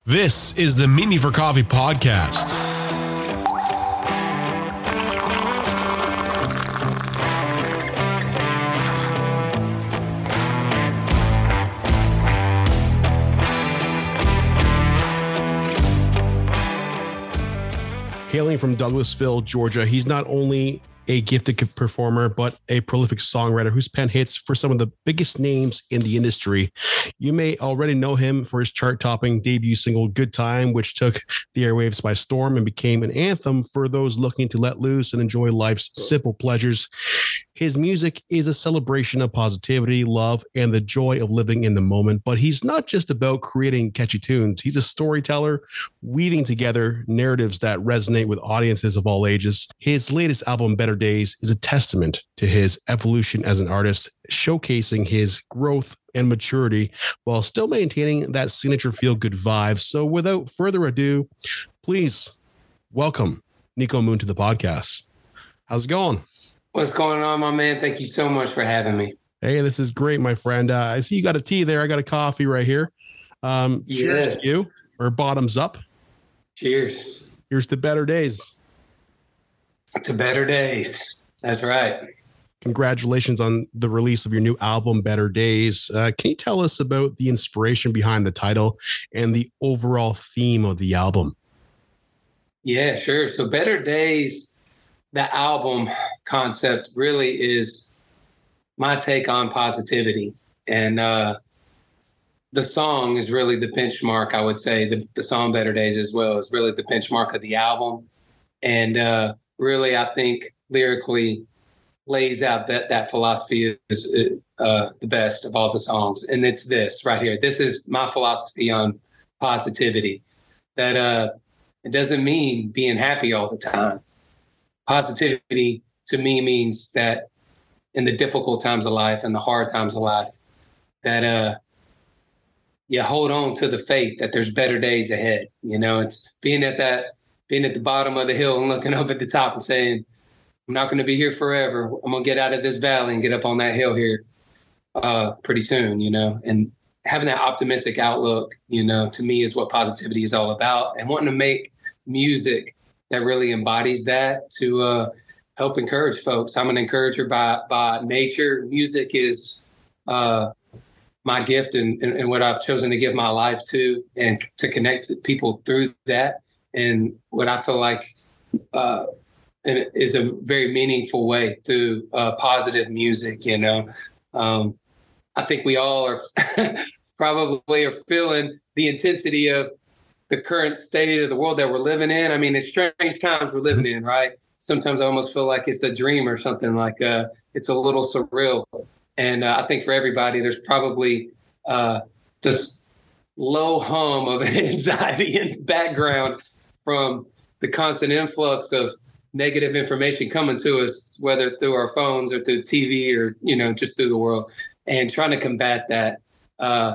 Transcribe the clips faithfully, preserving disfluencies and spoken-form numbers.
This is the Meet Me for Coffee podcast. Hailing from Douglasville, Georgia, he's not only a gifted performer, but a prolific songwriter who's penned hits for some of the biggest names in the industry. You may already know him for his chart-topping debut single, Good Time, which took the airwaves by storm and became an anthem for those looking to let loose and enjoy life's simple pleasures. His music is a celebration of positivity, love, and the joy of living in the moment. But he's not just about creating catchy tunes. He's a storyteller, weaving together narratives that resonate with audiences of all ages. His latest album, Better Days, is a testament to his evolution as an artist, showcasing his growth and maturity while still maintaining that signature feel-good vibe. So without further ado, please welcome Nico Moon to the podcast. How's it going? What's going on, my man? Thank you so much for having me. Hey, this is great, my friend. Uh, I see you got a tea there. I got a coffee right here. Um, yeah. Cheers to you, or bottoms up. Cheers. Here's to better days. To better days. That's right. Congratulations on the release of your new album, Better Days. Uh, can you tell us about the inspiration behind the title and the overall theme of the album? Yeah, sure. So Better Days, the album concept really is my take on positivity. And uh, the song is really the benchmark, I would say. The, the song Better Days as well is really the benchmark of the album. And uh, really, I think lyrically lays out that that philosophy is uh, the best of all the songs. And it's this right here. This is my philosophy on positivity, that uh, it doesn't mean being happy all the time. Positivity to me means that in the difficult times of life and the hard times of life, that uh, you hold on to the faith that there's better days ahead. You know, it's being at that, being at the bottom of the hill and looking up at the top and saying, I'm not going to be here forever. I'm going to get out of this valley and get up on that hill here uh, pretty soon, you know, and having that optimistic outlook, you know, to me is what positivity is all about, and wanting to make music that really embodies that to uh, help encourage folks. I'm an encourager by by nature. Music is uh, my gift and, and, and what I've chosen to give my life to, and to connect people through that. And what I feel like uh, is a very meaningful way through uh, positive music, you know. Um, I think we all are probably are feeling the intensity of the current state of the world that we're living in. I mean, it's strange times we're living in, right? Sometimes I almost feel like it's a dream or something, like uh, it's a little surreal. And uh, I think for everybody, there's probably uh, this low hum of anxiety in the background from the constant influx of negative information coming to us, whether through our phones or through T V or, you know, just through the world, and trying to combat that uh,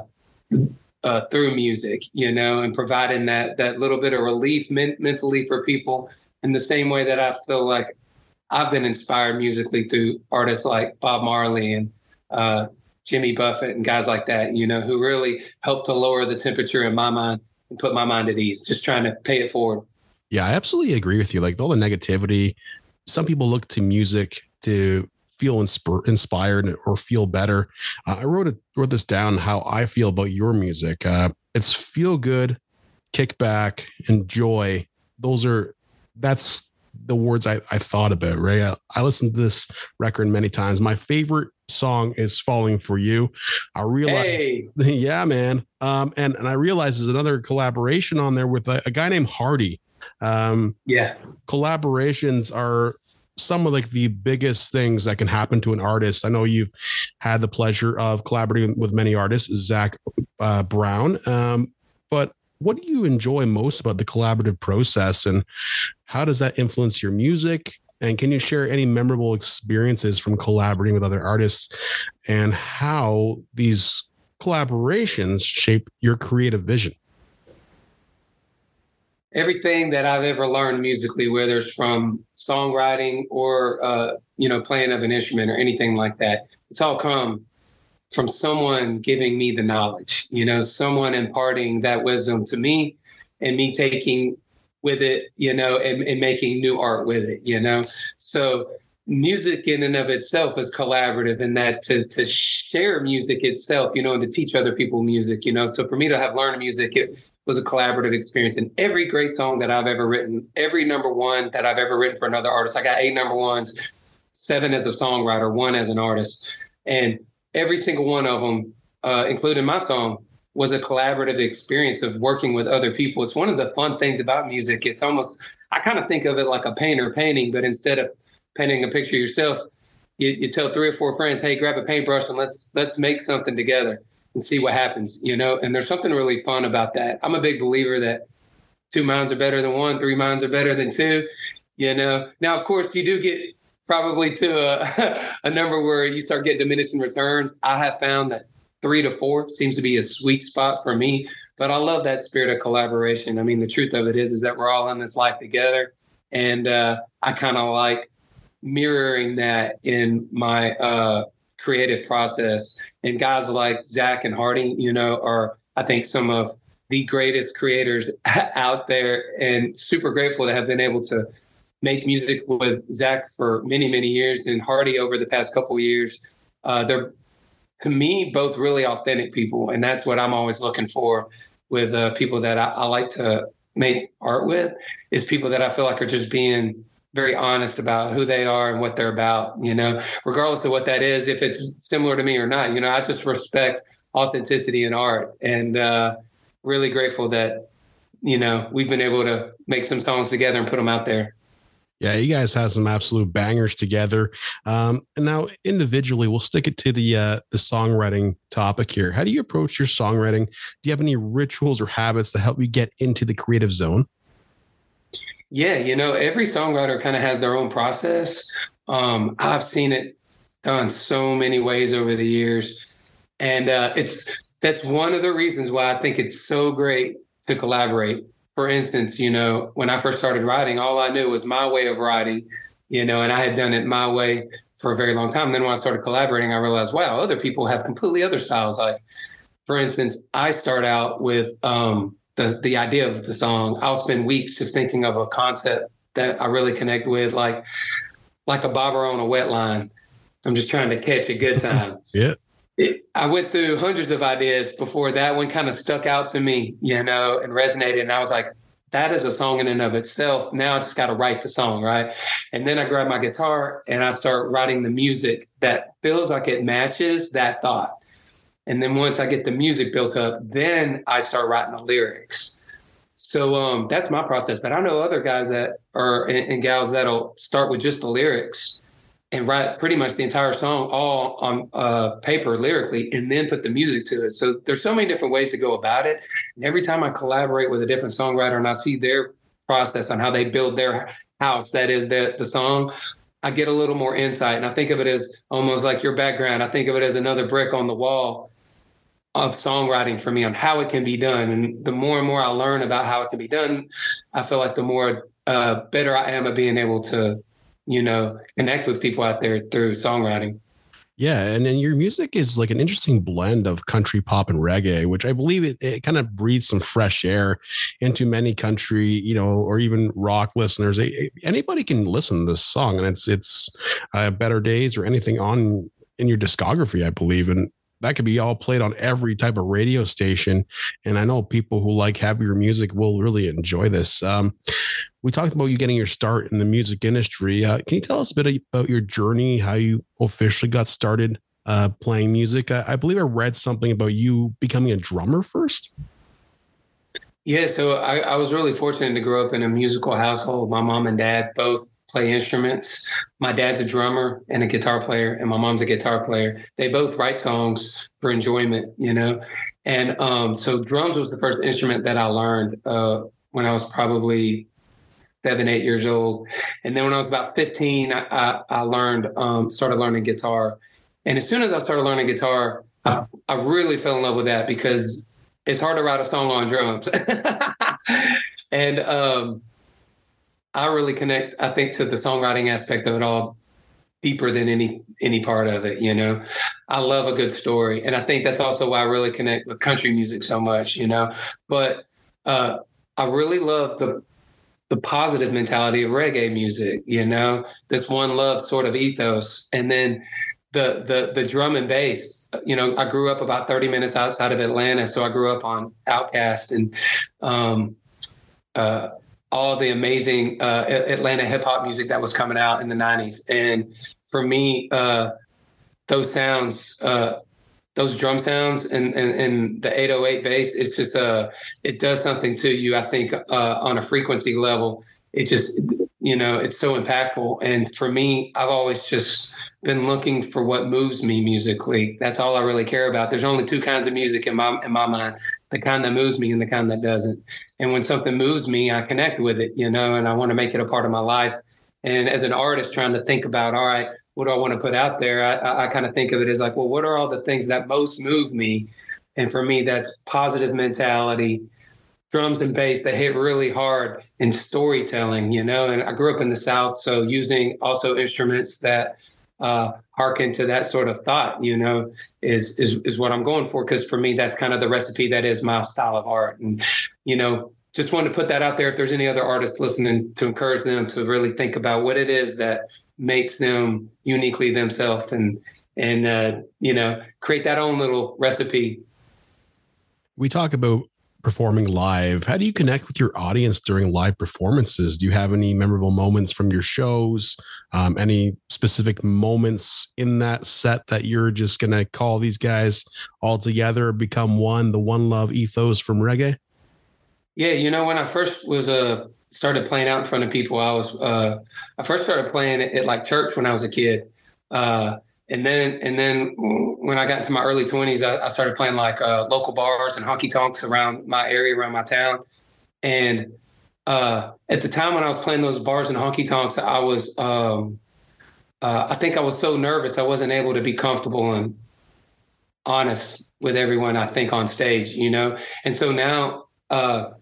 Uh, through music, you know, and providing that that little bit of relief men- mentally for people, in the same way that I feel like I've been inspired musically through artists like Bob Marley and uh, Jimmy Buffett and guys like that, you know, who really helped to lower the temperature in my mind and put my mind at ease, just trying to pay it forward. Yeah, I absolutely agree with you. Like all the negativity, some people look to music to feel insp- inspired or feel better. Uh, I wrote it, wrote this down, how I feel about your music. Uh, it's feel good, kick back, and joy. Those are, that's the words I, I thought about, right? I, I listened to this record many times. My favorite song is Falling for You. I realized, hey. yeah, man. Um, and, and I realized there's another collaboration on there with a, a guy named Hardy. Um, yeah. Collaborations are some of like the biggest things that can happen to an artist. I know you've had the pleasure of collaborating with many artists, Zach uh, Brown. Um, but what do you enjoy most about the collaborative process, and how does that influence your music? And can you share any memorable experiences from collaborating with other artists, and how these collaborations shape your creative vision? Everything that I've ever learned musically, whether it's from songwriting or, uh, you know, playing of an instrument or anything like that, it's all come from someone giving me the knowledge, you know, someone imparting that wisdom to me and me taking with it, you know, and, and making new art with it, you know. So music in and of itself is collaborative, in that to to share music itself, you know, and to teach other people music, you know. So for me to have learned music, it was a collaborative experience. And every great song that I've ever written, every number one that I've ever written for another artist, I got eight number ones, seven as a songwriter, one as an artist. And every single one of them, uh, including my song, was a collaborative experience of working with other people. It's one of the fun things about music. It's almost, I kind of think of it like a painter painting, but instead of painting a picture yourself, you, you tell three or four friends, hey, grab a paintbrush and let's let's make something together and see what happens, you know? And there's something really fun about that. I'm a big believer that two minds are better than one, three minds are better than two, you know? Now, of course, you do get probably to a, a number where you start getting diminishing returns. I have found that three to four seems to be a sweet spot for me, but I love that spirit of collaboration. I mean, the truth of it is, is that we're all in this life together. And uh, I kind of like mirroring that in my uh, creative process. And guys like Zach and Hardy, you know, are, I think, some of the greatest creators out there, and super grateful to have been able to make music with Zach for many, many years, and Hardy over the past couple of years. Uh, they're, to me, both really authentic people. And that's what I'm always looking for with uh, people that I, I like to make art with, is people that I feel like are just being very honest about who they are and what they're about, you know, regardless of what that is, if it's similar to me or not. You know, I just respect authenticity in art, and uh, really grateful that, you know, we've been able to make some songs together and put them out there. Yeah, you guys have some absolute bangers together. Um, and now individually, we'll stick it to the uh, the songwriting topic here. How do you approach your songwriting? Do you have any rituals or habits that help you get into the creative zone? Yeah, you know, every songwriter kind of has their own process. Um, I've seen it done so many ways over the years. And uh, it's that's one of the reasons why I think it's so great to collaborate. For instance, you know, when I first started writing, all I knew was my way of writing, you know, and I had done it my way for a very long time. And then when I started collaborating, I realized, wow, other people have completely other styles. Like, for instance, I start out with um, the, the idea of the song. I'll spend weeks just thinking of a concept that I really connect with, like, like a bobber on a wet line. I'm just trying to catch a good time. Yeah. It, I went through hundreds of ideas before that one kind of stuck out to me, you know, and resonated. And I was like, that is a song in and of itself. Now I just got to write the song, right? And then I grab my guitar and I start writing the music that feels like it matches that thought. And then once I get the music built up, then I start writing the lyrics. So um, that's my process. But I know other guys that are and, and gals that'll start with just the lyrics and write pretty much the entire song all on uh, paper lyrically, and then put the music to it. So there's so many different ways to go about it. And every time I collaborate with a different songwriter and I see their process on how they build their house, that is the, the song, I get a little more insight. And I think of it as almost like your background. I think of it as another brick on the wall of songwriting for me on how it can be done. And the more and more I learn about how it can be done, I feel like the more uh, better I am at being able to, you know, connect with people out there through songwriting. Yeah. And then your music is like an interesting blend of country, pop, and reggae, which I believe it, it kind of breathes some fresh air into many country, you know, or even rock listeners. Anybody can listen to this song, and it's, it's uh, Better Days or anything on in your discography, I believe. And that could be all played on every type of radio station. And I know people who like heavier music will really enjoy this. Um, we talked about you getting your start in the music industry. Uh, can you tell us a bit about your journey, how you officially got started uh, playing music? I, I believe I read something about you becoming a drummer first. Yeah, so I, I was really fortunate to grow up in a musical household. My mom and dad both play instruments. My dad's a drummer and a guitar player, and my mom's a guitar player. They both write songs for enjoyment, you know. And um, so drums was the first instrument that I learned uh, when I was probably seven, eight years old. And then when I was about fifteen, I, I, I learned, um, started learning guitar. And as soon as I started learning guitar, I, I really fell in love with that because it's hard to write a song on drums. and um, I really connect, I think, to the songwriting aspect of it all deeper than any any part of it. You know, I love a good story, and I think that's also why I really connect with country music so much. You know, but uh, I really love the the positive mentality of reggae music. You know, this one love sort of ethos, and then the the the drum and bass. You know, I grew up about thirty minutes outside of Atlanta, so I grew up on Outkast and um, uh, all the amazing uh, Atlanta hip hop music that was coming out in the nineties. And for me, uh, those sounds, uh, those drum sounds and, and, and the eight oh eight bass, it's just, uh, it does something to you, I think, uh, on a frequency level. It just, you know, it's so impactful. And for me, I've always just been looking for what moves me musically. That's all I really care about. There's only two kinds of music in my in my mind, the kind that moves me and the kind that doesn't. And when something moves me, I connect with it, you know, and I want to make it a part of my life. And as an artist trying to think about, all right, what do I want to put out there? I, I, I kind of think of it as like, well, what are all the things that most move me? And for me, that's positive mentality, drums and bass that hit really hard, in storytelling, you know. And I grew up in the South, so using also instruments that uh, harken to that sort of thought, you know, is is is what I'm going for. Because for me, that's kind of the recipe that is my style of art. And, you know, just wanted to put that out there. If there's any other artists listening, to encourage them to really think about what it is that makes them uniquely themselves, and and uh, you know, create that own little recipe. We talk about performing live. How do you connect with your audience during live performances? Do you have any memorable moments from your shows? Um, any specific moments in that set that you're just going to call these guys all together, become one, the one love ethos from reggae? Yeah. You know, when I first was, uh, started playing out in front of people, I was, uh, I first started playing at, at like church when I was a kid. Uh, And then, and then when I got into my early twenties, I, I started playing like uh, local bars and honky tonks around my area, around my town. And uh, at the time when I was playing those bars and honky tonks, I was, um, uh, I think I was so nervous, I wasn't able to be comfortable and honest with everyone, I think, on stage, you know? And so now, uh,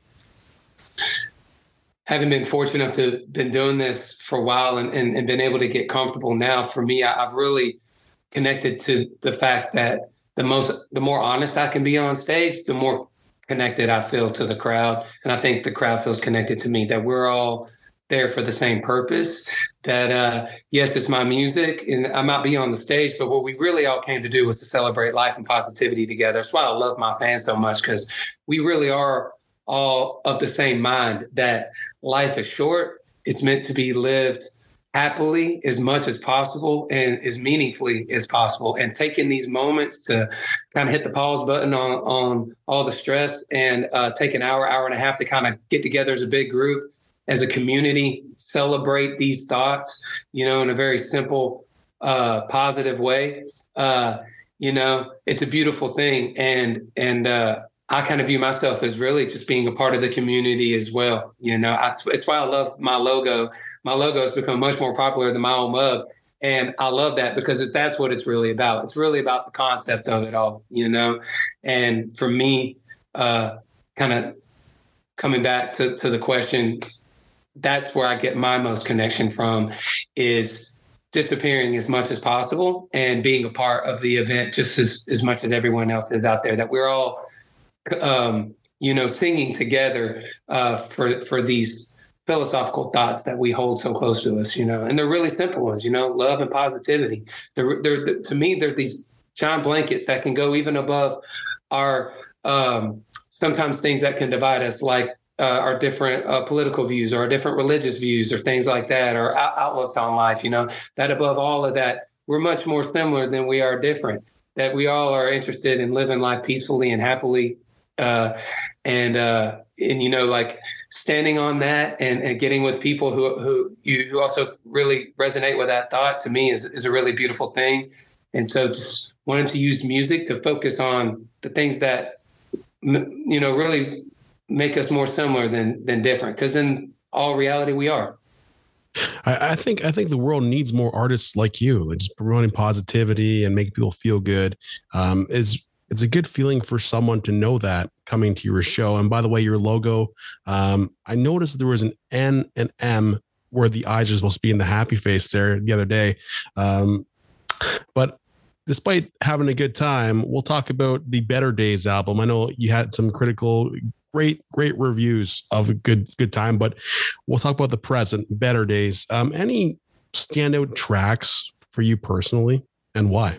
having been fortunate enough to been doing this for a while and, and, and been able to get comfortable now, for me, I, I've really connected to the fact that the most, the more honest I can be on stage, the more connected I feel to the crowd. And I think the crowd feels connected to me, that we're all there for the same purpose, that, uh, yes, it's my music and I might be on the stage, but what we really all came to do was to celebrate life and positivity together. That's why I love my fans so much, because we really are all of the same mind, that life is short. It's meant to be lived happily as much as possible and as meaningfully as possible. And taking these moments to kind of hit the pause button on, on all the stress and uh, take an hour, hour and a half to kind of get together as a big group, as a community, celebrate these thoughts, you know, in a very simple, uh, positive way. Uh, you know, it's a beautiful thing. And, and, uh, I kind of view myself as really just being a part of the community as well. You know, I, it's why I love my logo. My logo has become much more popular than my own mug. And I love that, because that's what it's really about. It's really about the concept of it all, you know. And for me, uh, kind of coming back to, to the question, that's where I get my most connection from, is disappearing as much as possible and being a part of the event just as, as much as everyone else is out there, that we're all Um, you know, singing together uh, for for these philosophical thoughts that we hold so close to us, you know, and they're really simple ones, you know, love and positivity. They're, they're to me, they're these giant blankets that can go even above our um, sometimes things that can divide us, like uh, our different uh, political views or our different religious views or things like that, or out- outlooks on life, you know, that above all of that, we're much more similar than we are different, that we all are interested in living life peacefully and happily. Uh, and, uh, and, you know, like standing on that and, and getting with people who, who you, who also really resonate with that thought, to me is, is a really beautiful thing. And so just wanting to use music to focus on the things that, you know, really make us more similar than, than different. 'Cause in all reality, we are. I, I think I think the world needs more artists like you. It's promoting positivity and making people feel good. Um, is It's a good feeling for someone to know that coming to your show. And by the way, your logo, um, I noticed there was an N and M where the eyes are supposed to be in the happy face there the other day. Um, but despite having a good time, we'll talk about the Better Days album. I know you had some critical, great, great reviews of a good, good time, but we'll talk about the present, Better Days. Um, any standout tracks for you personally, and why?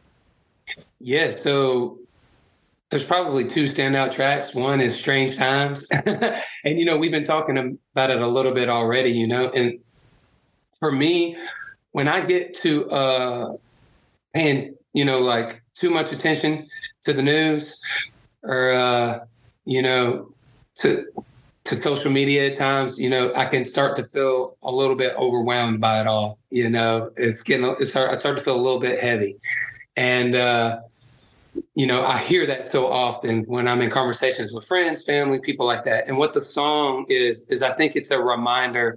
Yeah, so there's probably two standout tracks. One is Strange Times. And, you know, we've been talking about it a little bit already, you know, and for me, when I get to uh, paying, you know, like too much attention to the news or, uh, you know, to to social media at times, you know, I can start to feel a little bit overwhelmed by it all. You know, it's getting, it's hard, I start to feel a little bit heavy. And, uh, you know, I hear that so often when I'm in conversations with friends, family, people like that. And what the song is, is I think it's a reminder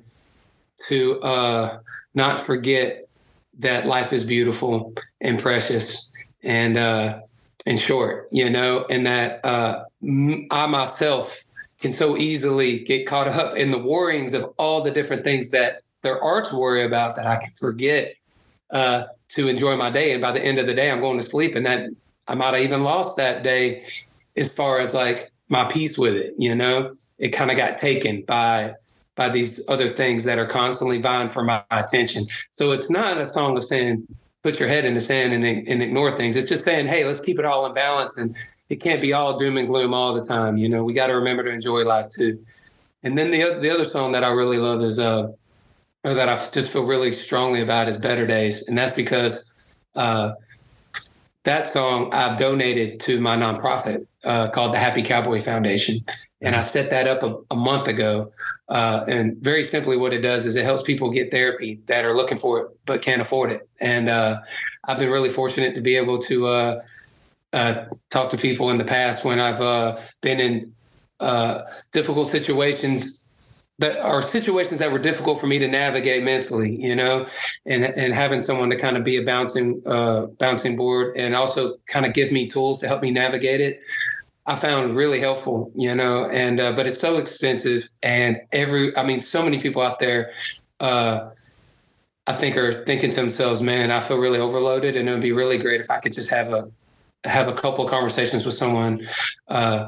to uh, not forget that life is beautiful and precious and uh, and short, you know, and that uh, I myself can so easily get caught up in the worryings of all the different things that there are to worry about that I can forget uh, to enjoy my day. And by the end of the day, I'm going to sleep, and that I might have even lost that day as far as like my peace with it. You know, it kind of got taken by by these other things that are constantly vying for my attention. So it's not a song of saying, put your head in the sand and, and ignore things. It's just saying, hey, let's keep it all in balance. And it can't be all doom and gloom all the time. You know, we got to remember to enjoy life too. And then the, the other song that I really love is, uh, or that I just feel really strongly about is Better Days. And that's because uh, that song I've donated to my nonprofit uh, called the Happy Cowboy Foundation. And I set that up a, a month ago. Uh, and very simply what it does is it helps people get therapy that are looking for it but can't afford it. And uh, I've been really fortunate to be able to uh, uh, talk to people in the past when I've uh, been in uh, difficult situations that are situations that were difficult for me to navigate mentally, you know, and and having someone to kind of be a bouncing uh, bouncing board and also kind of give me tools to help me navigate it. I found really helpful, you know, and, uh, but it's so expensive, and every, I mean, so many people out there, uh, I think are thinking to themselves, man, I feel really overloaded, and it would be really great if I could just have a, have a couple of conversations with someone. Uh,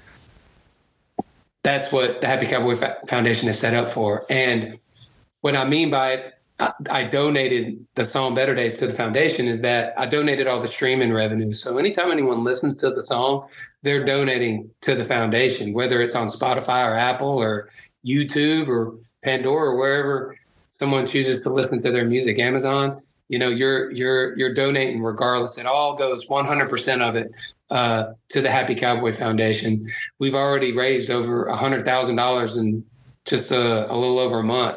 that's what the Happy Cowboy Foundation is set up for. And what I mean by it, I, I donated the song Better Days to the foundation is that I donated all the streaming revenue. So anytime anyone listens to the song, they're donating to the foundation, whether it's on Spotify or Apple or YouTube or Pandora or wherever someone chooses to listen to their music, Amazon, you know, you're, you're, you're donating regardless. It all goes one hundred percent of it uh, to the Happy Cowboy Foundation. We've already raised over a hundred thousand dollars in just a, a little over a month.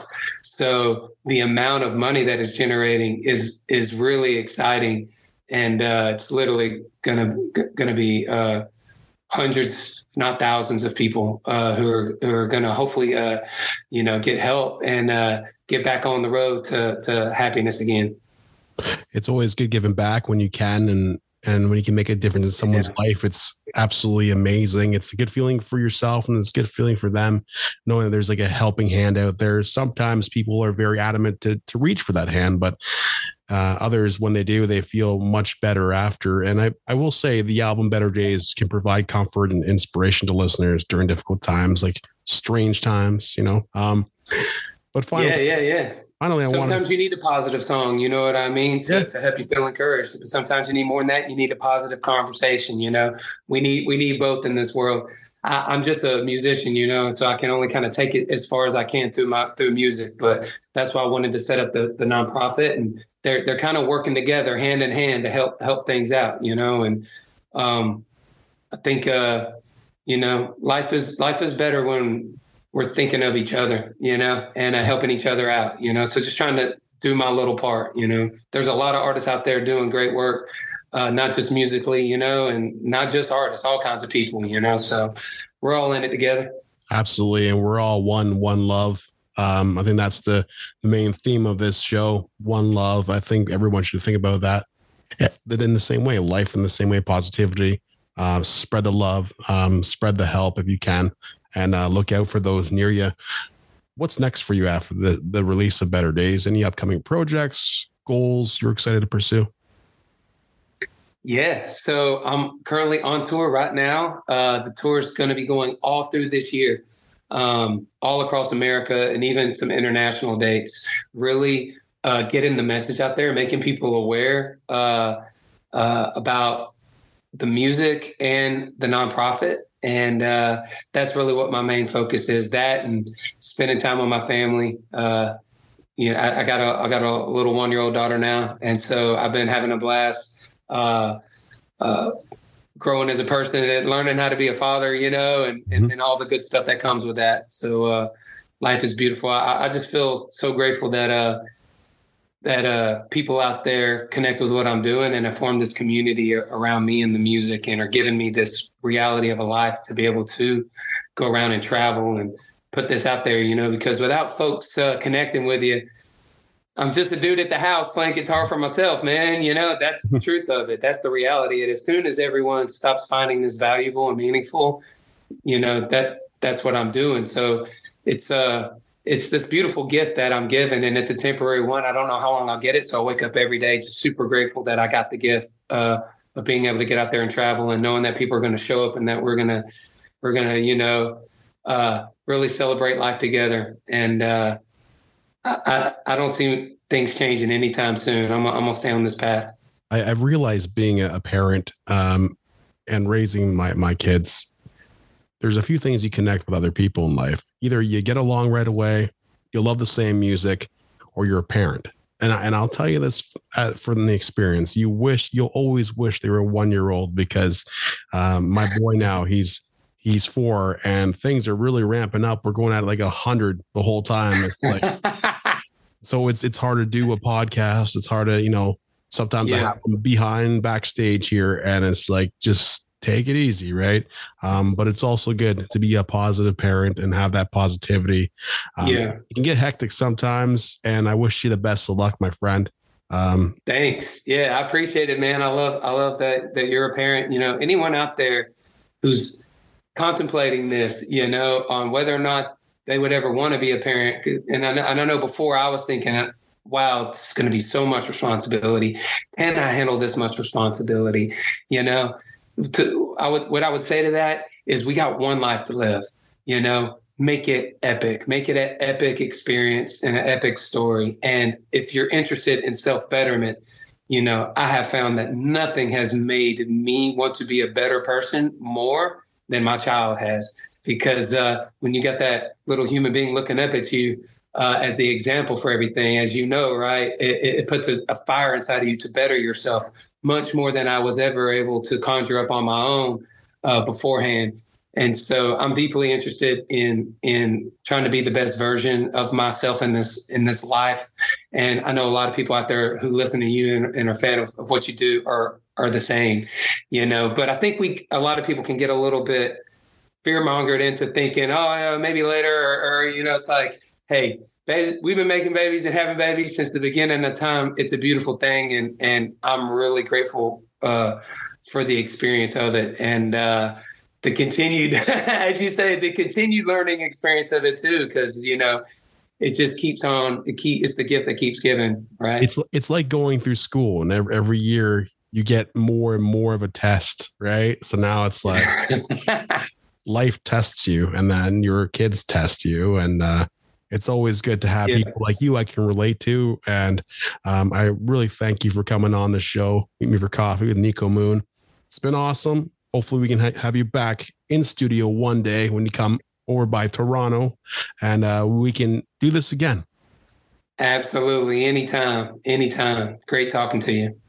So the amount of money that is generating is, is really exciting. And uh, it's literally gonna, gonna be, uh, hundreds, if not thousands of people uh, who are who are going to hopefully, uh, you know, get help and uh, get back on the road to to happiness again. It's always good giving back when you can, and and when you can make a difference in someone's yeah. life. It's absolutely amazing. It's a good feeling for yourself, and it's a good feeling for them, knowing that there's like a helping hand out there. Sometimes people are very adamant to to reach for that hand, but Uh, others, when they do, they feel much better after. And I, I will say the album Better Days can provide comfort and inspiration to listeners during difficult times, like strange times, you know. Um, but finally, yeah, yeah, yeah. Finally, I sometimes to... you need a positive song, you know what I mean, to, yeah. to help you feel encouraged. But sometimes you need more than that. You need a positive conversation. You know, we need we need both in this world. I, I'm just a musician, you know, so I can only kind of take it as far as I can through my through music. But that's why I wanted to set up the the nonprofit, and they're they're kind of working together hand in hand to help help things out, you know. And um, I think uh, you know, life is life is better when we're thinking of each other, you know, and uh, helping each other out, you know. So just trying to do my little part, you know. There's a lot of artists out there doing great work. Uh, not just musically, you know, and not just artists, all kinds of people, you know, so we're all in it together. Absolutely. And we're all one, one love. Um, I think that's the, the main theme of this show. One love. I think everyone should think about that. That in the same way, life in the same way, positivity, uh, spread the love, um, spread the help if you can, and uh, look out for those near you. what's next for you after the, the release of Better Days? Any upcoming projects, goals you're excited to pursue? Yeah, so I'm currently on tour right now. Uh, the tour is going to be going all through this year, um, all across America, and even some international dates. Really uh, getting the message out there, making people aware uh, uh, about the music and the nonprofit. And uh, that's really what my main focus is, that and spending time with my family. Uh, you know, I, I got a I got a little one-year-old daughter now, and so I've been having a blast. Uh, uh, growing as a person and learning how to be a father, you know, and, and, mm-hmm. and all the good stuff that comes with that. So uh, life is beautiful. I, I just feel so grateful that uh, that uh, people out there connect with what I'm doing and have formed this community around me and the music and are giving me this reality of a life to be able to go around and travel and put this out there, you know, because without folks uh, connecting with you, I'm just a dude at the house playing guitar for myself, man. You know, that's the truth of it. That's the reality. And as soon as everyone stops finding this valuable and meaningful, you know, that that's what I'm doing. So it's uh it's this beautiful gift that I'm given, and it's a temporary one. I don't know how long I'll get it. So I wake up every day just super grateful that I got the gift uh, of being able to get out there and travel, and knowing that people are going to show up and that we're gonna we're gonna you know uh, really celebrate life together. And uh, I, I don't see things changing anytime soon. I'm, I'm going to stay on this path. I, I've realized being a parent um, and raising my, my kids, there's a few things you connect with other people in life. Either you get along right away, you love the same music, or you're a parent. And, I, and I'll tell you this uh, from the experience. You wish, you'll always wish they were a one-year-old, because um, my boy now, he's He's four, and things are really ramping up. We're going at like a hundred the whole time. It's like, so it's it's hard to do a podcast. It's hard to, you know, sometimes yeah. I have them behind backstage here, and it's like, just take it easy, right? Um, but it's also good to be a positive parent and have that positivity. Um, yeah, it can get hectic sometimes, and I wish you the best of luck, my friend. Um, Thanks. Yeah, I appreciate it, man. I love I love that that you're a parent. You know, anyone out there who's contemplating this, you know, on whether or not they would ever want to be a parent. And I know, and I know before I was thinking, wow, this is going to be so much responsibility. Can I handle this much responsibility? You know, to, I would, what I would say to that is, we got one life to live, you know, make it epic, make it an epic experience and an epic story. And if you're interested in self-betterment, you know, I have found that nothing has made me want to be a better person more than my child has, because uh, when you got that little human being looking up at you uh, as the example for everything, as you know, right, it, it puts a, a fire inside of you to better yourself much more than I was ever able to conjure up on my own uh, beforehand. And so I'm deeply interested in in trying to be the best version of myself in this in this life. And I know a lot of people out there who listen to you and, and are fan of, of what you do are are the same, you know. But I think we a lot of people can get a little bit fear-mongered into thinking, oh, yeah, maybe later, or, or you know, it's like, hey, babies, we've been making babies and having babies since the beginning of time. It's a beautiful thing, and and I'm really grateful uh, for the experience of it, and uh, the continued, as you say, the continued learning experience of it too, because you know, it just keeps on. It keep, it's the gift that keeps giving, right? It's it's like going through school, and every, every year you get more and more of a test, right? So now it's like life tests you, and then your kids test you, and uh, it's always good to have yeah. people like you I can relate to. And um, I really thank you for coming on the show. Meet Me for Coffee with Niko Moon. It's been awesome. Hopefully we can ha- have you back in studio one day when you come over by Toronto, and uh, we can do this again. Absolutely. Anytime. Anytime. Great talking to you.